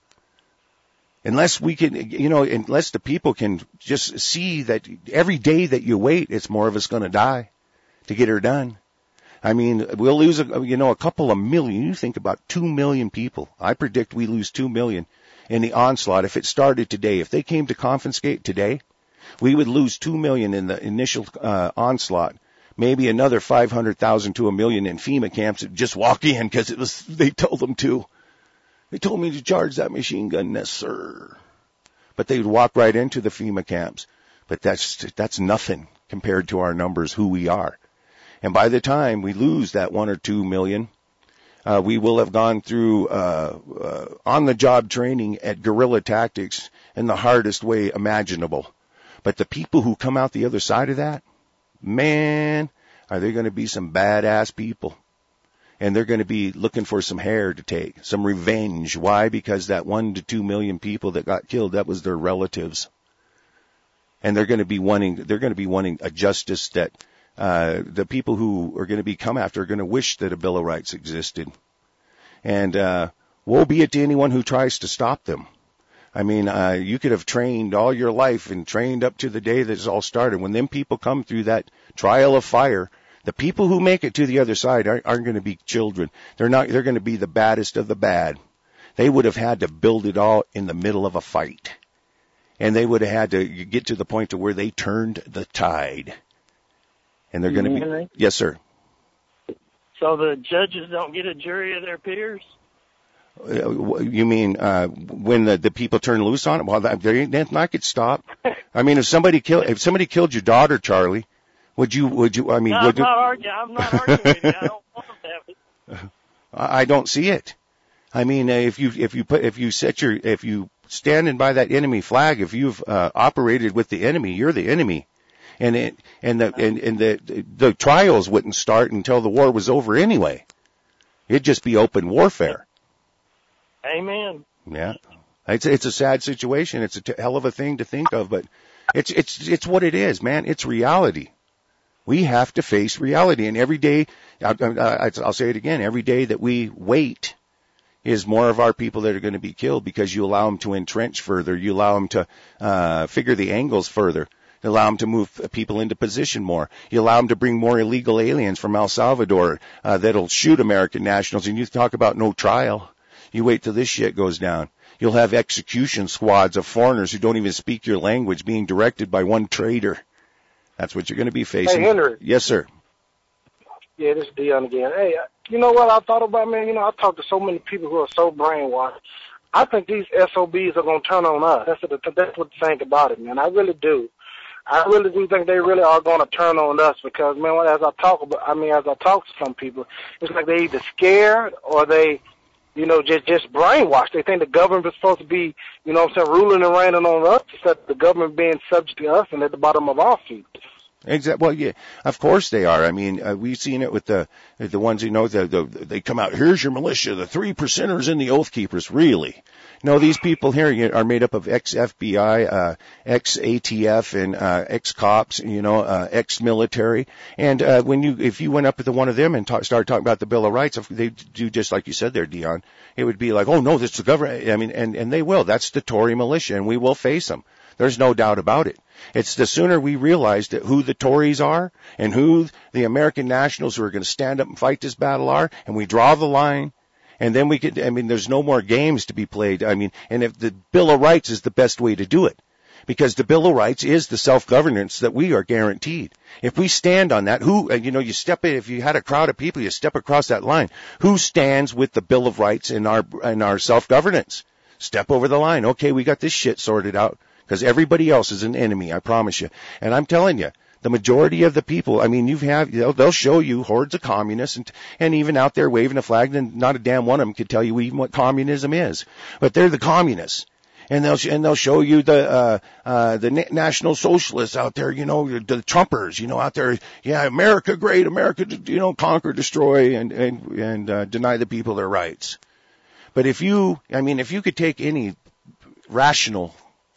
Unless we can, you know, unless the people can just see that every day that you wait, it's more of us going to die to get her done. I mean, we'll lose, a, you know, a couple of million. You think about two million people. I predict we lose two million in the onslaught. If it started today, if they came to confiscate today, we would lose two million in the initial uh, onslaught. Maybe another five hundred thousand to a million in FEMA camps that just walk in because it was, they told them to. They told me to charge that machine gun, yes, sir. But they would walk right into the FEMA camps. But that's, that's nothing compared to our numbers, who we are. And by the time we lose that one or two million, uh, we will have gone through uh, uh, on-the-job training at guerrilla tactics in the hardest way imaginable. But the people who come out the other side of that, man, are they going to be some badass people. And they're going to be looking for some hair to take, some revenge. Why? Because that one to two million people that got killed, that was their relatives. And they're going to be wanting, they're going to be wanting a justice that Uh, the people who are going to be come after are going to wish that a Bill of Rights existed. And, uh, woe be it to anyone who tries to stop them. I mean, uh, you could have trained all your life and trained up to the day that it all started. When them people come through that trial of fire, the people who make it to the other side aren't, aren't going to be children. They're not, they're going to be the baddest of the bad. They would have had to build it all in the middle of a fight. And they would have had to get to the point to where they turned the tide. And they're going to be, Henry? Yes, sir. So the judges don't get a jury of their peers? Uh, you mean uh when the, the people turn loose on it? Well, that, there ain't nothing I could stop. I mean, if somebody killed, if somebody killed your daughter, Charlie, would you? Would you? I mean, no, would I'm you, not arguing. I'm not arguing with you. I don't want them to have it. I don't see it. I mean, uh, if you if you put if you set your if you standing by that enemy flag, if you've uh, operated with the enemy, you're the enemy. And it, and the, and, and the, the trials wouldn't start until the war was over anyway. It'd just be open warfare. Amen. Yeah. It's, it's a sad situation. It's a t- hell of a thing to think of, but it's, it's, it's what it is, man. It's reality. We have to face reality. And every day, I'll, I'll say it again, every day that we wait is more of our people that are going to be killed because you allow them to entrench further. You allow them to uh, figure the angles further. You allow them to move people into position more. You allow them to bring more illegal aliens from El Salvador uh, that'll shoot American nationals. And you talk about no trial. You wait till this shit goes down. You'll have execution squads of foreigners who don't even speak your language being directed by one traitor. That's what you're going to be facing. Hey, Henry. Yes, sir. Yeah, this is Dion again. Hey, you know what I thought about, man? You know, I talked to so many people who are so brainwashed. I think these S O Bs are going to turn on us. That's, the, that's what the thing about it, man. I really do. I really do think they really are going to turn on us because, man, as I talk about, I mean, as I talk to some people, it's like they're either scared or they, you know, just, just brainwashed. They think the government is supposed to be, you know what I'm saying, ruling and reigning on us instead of the government being subject to us and at the bottom of our feet. Exactly. Well, yeah, of course they are. I mean, uh, we've seen it with the the ones who know the, the they come out. Here's your militia, the three percenters and the Oath Keepers. Really? No, these people here are made up of ex-F B I, uh, ex-A T F, and uh, ex-cops. You know, uh, ex-military. And uh, when you, if you went up to one of them and talk, started talking about the Bill of Rights, they do just like you said there, Dion. It would be like, oh no, this is the government. I mean, and and they will. That's the Tory militia, and we will face them. There's no doubt about it. It's the sooner we realize that who the Tories are and who the American nationals who are going to stand up and fight this battle are, and we draw the line, and then we could, I mean, there's no more games to be played. I mean, and if the Bill of Rights is the best way to do it, because the Bill of Rights is the self-governance that we are guaranteed. If we stand on that, who, you know, you step in, if you had a crowd of people, you step across that line, who stands with the Bill of Rights in our, in our self-governance? Step over the line. Okay, we got this shit sorted out. Because everybody else is an enemy, I promise you. And I'm telling you, the majority of the people, I mean, you have, they'll, they'll show you hordes of communists and, and even out there waving a flag, and not a damn one of them could tell you even what communism is. But they're the communists. And they'll, and they'll show you the, uh, uh, the na- national socialists out there, you know, the Trumpers, you know, out there, yeah, America great, America, you know, conquer, destroy, and, and, and, uh, deny the people their rights. But if you, I mean, if you could take any rational,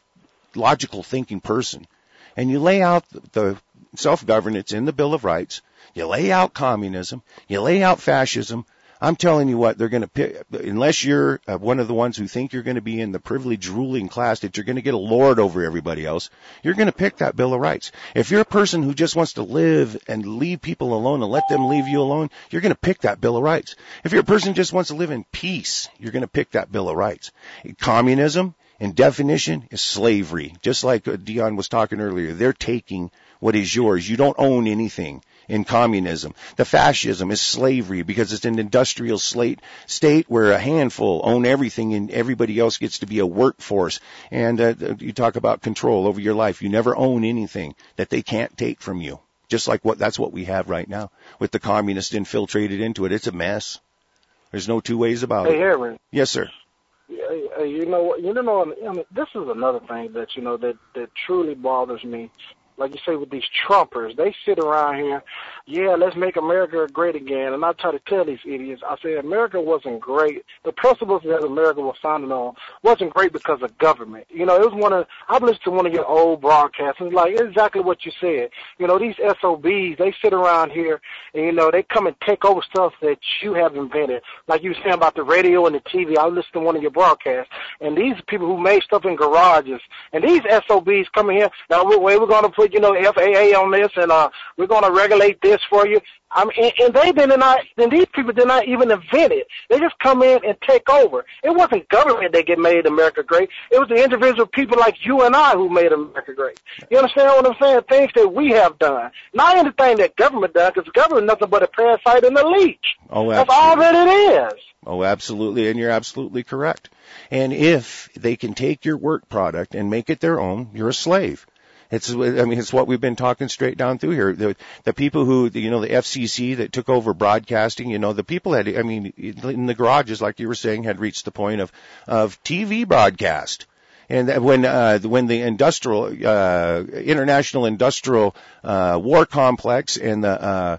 logical thinking person and you lay out the self-governance in the Bill of Rights, you lay out communism, you lay out fascism, I'm telling you what, they're going to pick, unless you're uh, one of the ones who think you're going to be in the privileged ruling class, that you're going to get a lord over everybody else, you're going to pick that Bill of Rights. If you're a person who just wants to live and leave people alone and let them leave you alone, you're going to pick that Bill of Rights. If you're a person who just wants to live in peace, you're going to pick that Bill of Rights. Communism, in definition, is slavery. Just like Dion was talking earlier, they're taking what is yours. You don't own anything in communism. The fascism is slavery because it's an industrial slate, state where a handful own everything and everybody else gets to be a workforce. And uh, you talk about control over your life. You never own anything that they can't take from you. Just like what that's what we have right now with the communists infiltrated into it. It's a mess. There's no two ways about hey, it. Aaron. Yes, sir. Yeah, you know, you know, I mean, this is another thing that, you know, that, that truly bothers me. Like you say with these Trumpers, they sit around here, yeah, let's make America great again. And I try to tell these idiots, I say America wasn't great. The principles that America was founded on wasn't great because of government. You know, it was one of, I've listened to one of your old broadcasts, and it's like exactly what you said. You know, these S O Bs, they sit around here, and, you know, they come and take over stuff that you have invented. Like you were saying about the radio and the T V, I listened to one of your broadcasts, and these people who made stuff in garages, and these S O Bs come in here, now we're, we're going to put, you know, F A A on this, and uh, we're going to regulate this for you. I mean, and, and they did not, and these people did not even invent it. They just come in and take over. It wasn't government that get made America great. It was the individual people like you and I who made America great. You understand what I'm saying? Things that we have done, not anything that government does, because government is nothing but a parasite and a leech. Oh, that's all that it is. Oh, absolutely, and you're absolutely correct. And if they can take your work product and make it their own, you're a slave. It's, I mean, it's what we've been talking straight down through here. The, the people who, you know, the F C C that took over broadcasting, you know, the people had, I mean, in the garages, like you were saying, had reached the point of, of T V broadcast. And when, uh, when the industrial, uh, international industrial, uh, war complex and the, uh,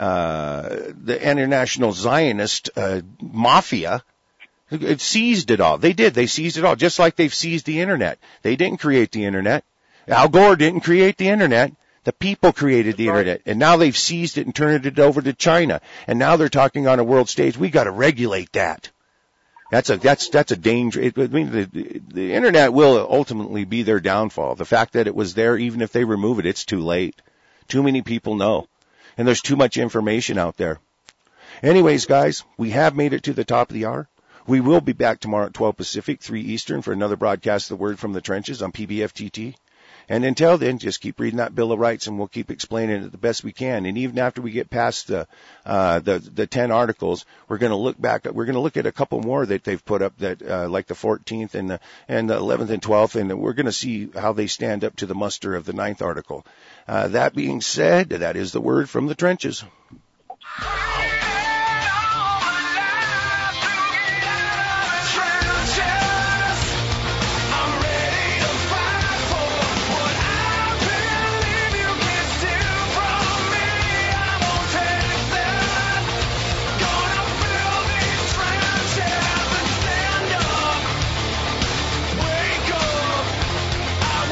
uh, the international Zionist, uh, mafia, it seized it all. They did. They seized it all, just like they've seized the internet. They didn't create the internet. Al Gore didn't create the internet. The people created the internet. And now they've seized it and turned it over to China. And now they're talking on a world stage. We got to regulate that. That's a that's that's a danger. It, I mean, the, the internet will ultimately be their downfall. The fact that it was there, even if they remove it, it's too late. Too many people know, and there's too much information out there. Anyways, guys, we have made it to the top of the hour. We will be back tomorrow at twelve Pacific, three Eastern for another broadcast of the Word from the Trenches on P B F T T. And until then, just keep reading that Bill of Rights, and we'll keep explaining it the best we can. And even after we get past the uh, the, the ten articles, we're going to look back. We're going to look at a couple more that they've put up, that uh, like the fourteenth and the and the eleventh and twelfth, and we're going to see how they stand up to the muster of the ninth article. Uh, that being said, that is the Word from the Trenches.